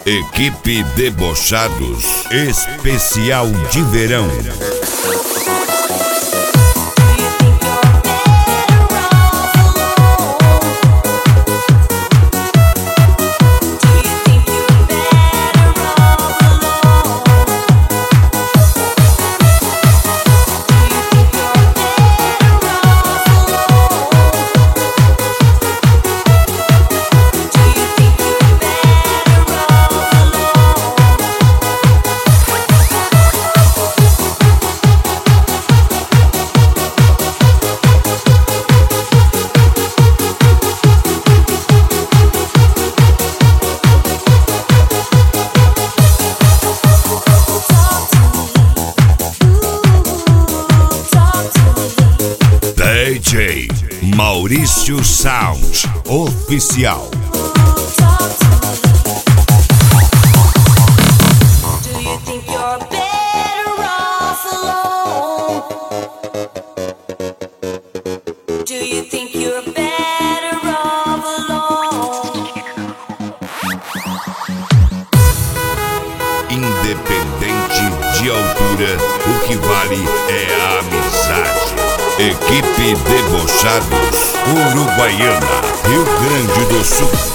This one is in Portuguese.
Equipe Debochados, especial de verão. DJ Maurício Sound Oficial. Do you think you're better off alone? Do you think you're better off alone? Independente de altura, o que vale é a amizade. Equipe Debochados, Uruguaiana, Rio Grande do Sul.